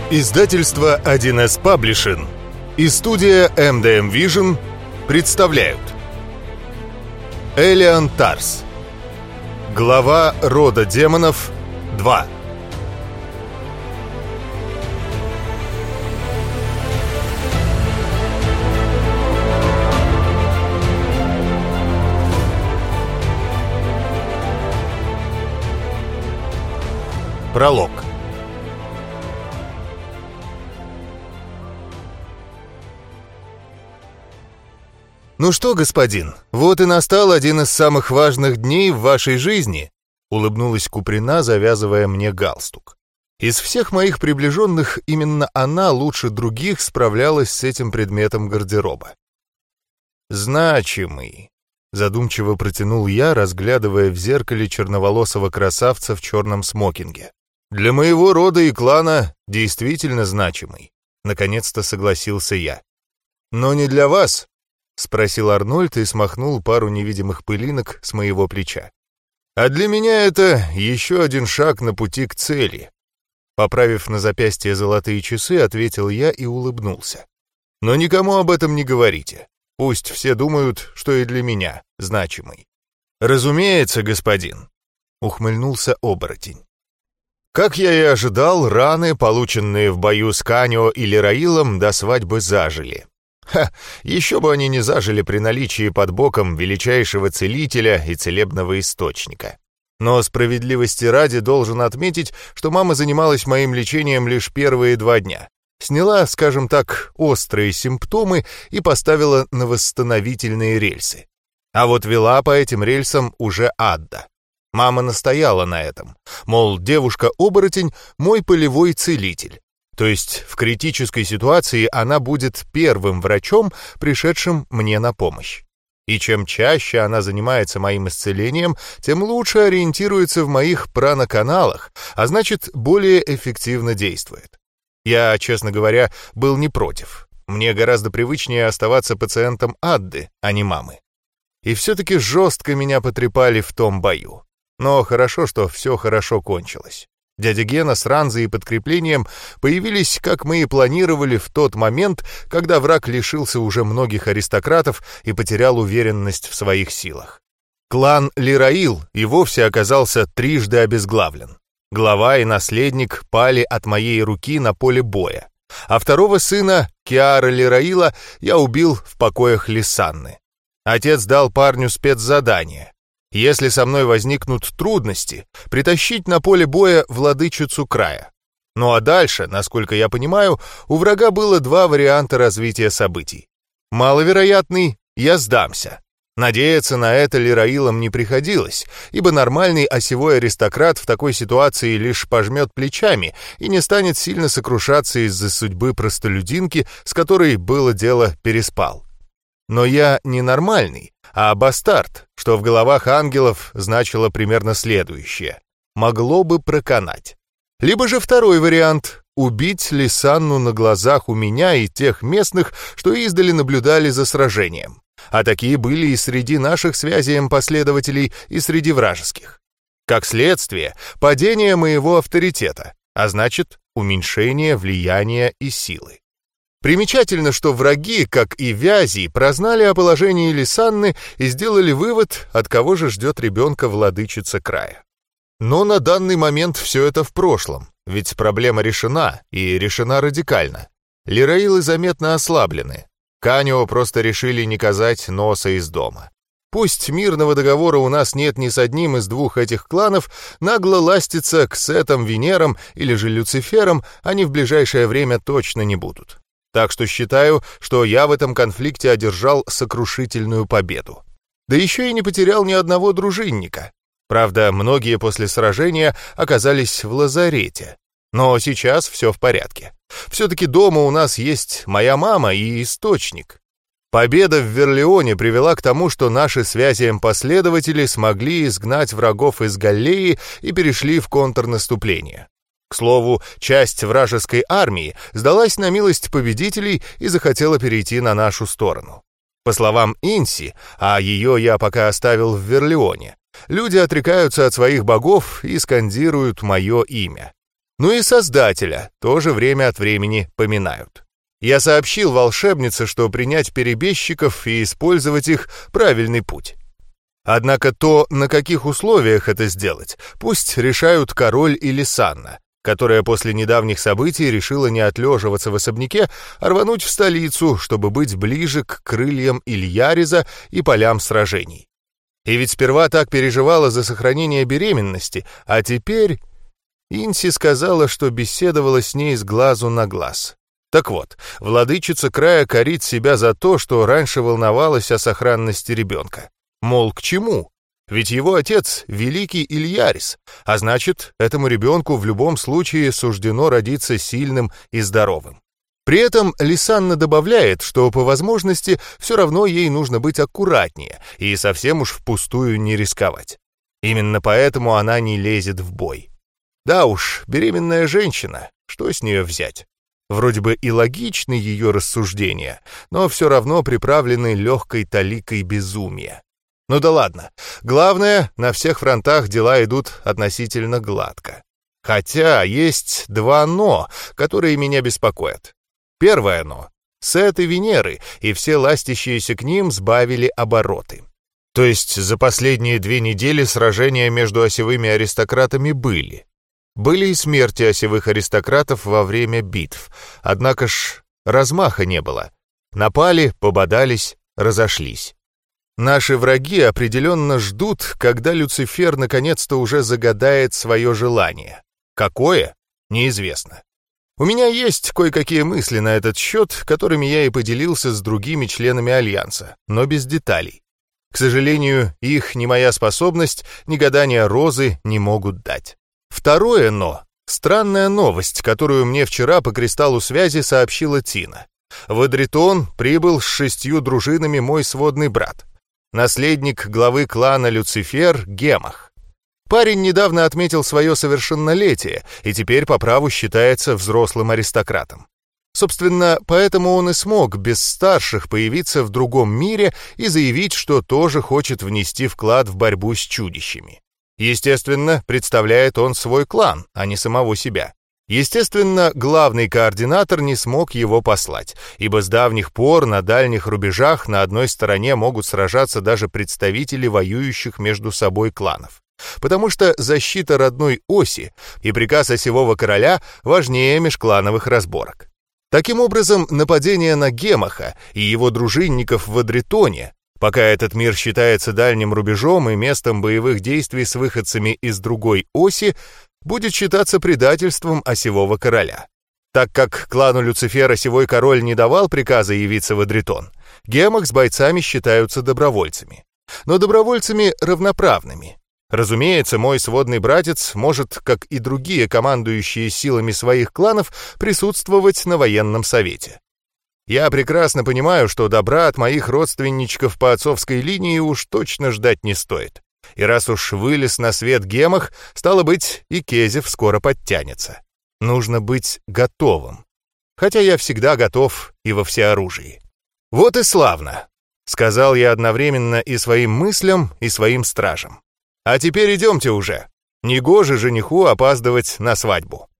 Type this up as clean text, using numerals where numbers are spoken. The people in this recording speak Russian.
Издательство 1С Publishing и студия MDM Vision представляют Элиан Тарс. Глава рода демонов 2. Пролог. «Ну что, господин, вот и настал один из самых важных дней в вашей жизни», — улыбнулась Куприна, завязывая мне галстук. Из всех моих приближенных именно она лучше других справлялась с этим предметом гардероба. «Значимый», — задумчиво протянул я, разглядывая в зеркале черноволосого красавца в черном смокинге. «Для моего рода и клана действительно значимый», — наконец-то согласился я. «Но не для вас», — спросил Арнольд и смахнул пару невидимых пылинок с моего плеча. «А для меня это еще один шаг на пути к цели». Поправив на запястье золотые часы, ответил я и улыбнулся. «Но никому об этом не говорите. Пусть все думают, что и для меня значимый». «Разумеется, господин», — ухмыльнулся оборотень. Как я и ожидал, раны, полученные в бою с Канио или Раилом, до свадьбы зажили. Еще бы они не зажили при наличии под боком величайшего целителя и целебного источника. Но справедливости ради должен отметить, что мама занималась моим лечением лишь первые 2 дня. Сняла, скажем так, острые симптомы и поставила на восстановительные рельсы. А вот вела по этим рельсам уже Адда. Мама настояла на этом, мол, девушка-оборотень — мой полевой целитель. То есть в критической ситуации она будет первым врачом, пришедшим мне на помощь. И чем чаще она занимается моим исцелением, тем лучше ориентируется в моих праноканалах, а значит, более эффективно действует. Я, честно говоря, был не против. Мне гораздо привычнее оставаться пациентом Адды, а не мамы. И все-таки жестко меня потрепали в том бою. Но хорошо, что все хорошо кончилось. Дядя Гена с Ранзой и подкреплением появились, как мы и планировали, в тот момент, когда враг лишился уже многих аристократов и потерял уверенность в своих силах. Клан Лираил и вовсе оказался трижды обезглавлен. Глава и наследник пали от моей руки на поле боя, а второго сына, Киара Лираила, я убил в покоях Лисанны. Отец дал парню спецзадание. Если со мной возникнут трудности, притащить на поле боя владычицу края. Ну а дальше, насколько я понимаю, у врага было 2 варианта развития событий. Маловероятный — я сдамся. Надеяться на это Лираилам не приходилось, ибо нормальный осевой аристократ в такой ситуации лишь пожмет плечами и не станет сильно сокрушаться из-за судьбы простолюдинки, с которой было дело переспал. Но я не нормальный, а бастард, что в головах ангелов значило примерно следующее. Могло бы проканать. Либо же второй вариант — убить Лисанну на глазах у меня и тех местных, что издали наблюдали за сражением. А такие были и среди наших с Вязием последователей, и среди вражеских. Как следствие, падение моего авторитета, а значит, уменьшение влияния и силы. Примечательно, что враги, как и Вязи, прознали о положении Лисанны и сделали вывод, от кого же ждет ребенка владычица края. Но на данный момент все это в прошлом, ведь проблема решена, и решена радикально. Лираилы заметно ослаблены. Канио просто решили не казать носа из дома. Пусть мирного договора у нас нет ни с одним из 2 этих кланов, нагло ластиться к Сетам, Венерам или же Люциферам они в ближайшее время точно не будут. Так что считаю, что я в этом конфликте одержал сокрушительную победу. Да еще и не потерял ни одного дружинника. Правда, многие после сражения оказались в лазарете. Но сейчас все в порядке. Все-таки дома у нас есть моя мама и источник. Победа в Верлеоне привела к тому, что наши с Вязием последователи смогли изгнать врагов из Галлеи и перешли в контрнаступление. К слову, часть вражеской армии сдалась на милость победителей и захотела перейти на нашу сторону. По словам Инси, а ее я пока оставил в Верлеоне, люди отрекаются от своих богов и скандируют мое имя. Ну и Создателя тоже время от времени поминают. Я сообщил волшебнице, что принять перебежчиков и использовать их — правильный путь. Однако то, на каких условиях это сделать, пусть решают король или Санна, которая после недавних событий решила не отлеживаться в особняке, а рвануть в столицу, чтобы быть ближе к крыльям Ильяриза и полям сражений. И ведь сперва так переживала за сохранение беременности, а теперь... Инси сказала, что беседовала с ней с глазу на глаз. Так вот, владычица края корит себя за то, что раньше волновалась о сохранности ребенка. Мол, к чему? Ведь его отец — великий Ильярис, а значит, этому ребенку в любом случае суждено родиться сильным и здоровым. При этом Лисанна добавляет, что по возможности все равно ей нужно быть аккуратнее и совсем уж впустую не рисковать. Именно поэтому она не лезет в бой. Да уж, беременная женщина, что с нее взять? Вроде бы и логичны ее рассуждения, но все равно приправлены легкой таликой безумия. Ну да ладно, главное, на всех фронтах дела идут относительно гладко. Хотя есть два «но», которые меня беспокоят. Первое «но» — Сет и Венеры, и все ластящиеся к ним сбавили обороты. То есть за последние 2 недели сражения между осевыми аристократами были. Были и смерти осевых аристократов во время битв, однако ж размаха не было. Напали, пободались, разошлись. Наши враги определенно ждут, когда Люцифер наконец-то уже загадает свое желание. Какое? Неизвестно. У меня есть кое-какие мысли на этот счет, которыми я и поделился с другими членами Альянса, но без деталей. К сожалению, их ни моя способность, ни гадания Розы не могут дать. Второе «но» — странная новость, которую мне вчера по кристаллу связи сообщила Тина. В Эдритон прибыл с 6 дружинами мой сводный брат, наследник главы клана Люцифер Гемах. Парень недавно отметил свое совершеннолетие и теперь по праву считается взрослым аристократом. Собственно, поэтому он и смог без старших появиться в другом мире и заявить, что тоже хочет внести вклад в борьбу с чудищами. Естественно, представляет он свой клан, а не самого себя. Естественно, главный координатор не смог его послать, ибо с давних пор на дальних рубежах на одной стороне могут сражаться даже представители воюющих между собой кланов. Потому что защита родной оси и приказ осевого короля важнее межклановых разборок. Таким образом, нападение на Гемаха и его дружинников в Эдритоне, пока этот мир считается дальним рубежом и местом боевых действий с выходцами из другой оси, будет считаться предательством осевого короля. Так как клану Люцифера осевой король не давал приказа явиться в Эдритон, Гемах с бойцами считаются добровольцами. Но добровольцами равноправными. Разумеется, мой сводный братец может, как и другие командующие силами своих кланов, присутствовать на военном совете. Я прекрасно понимаю, что добра от моих родственничков по отцовской линии уж точно ждать не стоит. И раз уж вылез на свет Гемах, стало быть, и Кезев скоро подтянется. Нужно быть готовым. Хотя я всегда готов и во всеоружии. Вот и славно, сказал я одновременно и своим мыслям, и своим стражам. А теперь идемте уже. Негоже жениху опаздывать на свадьбу.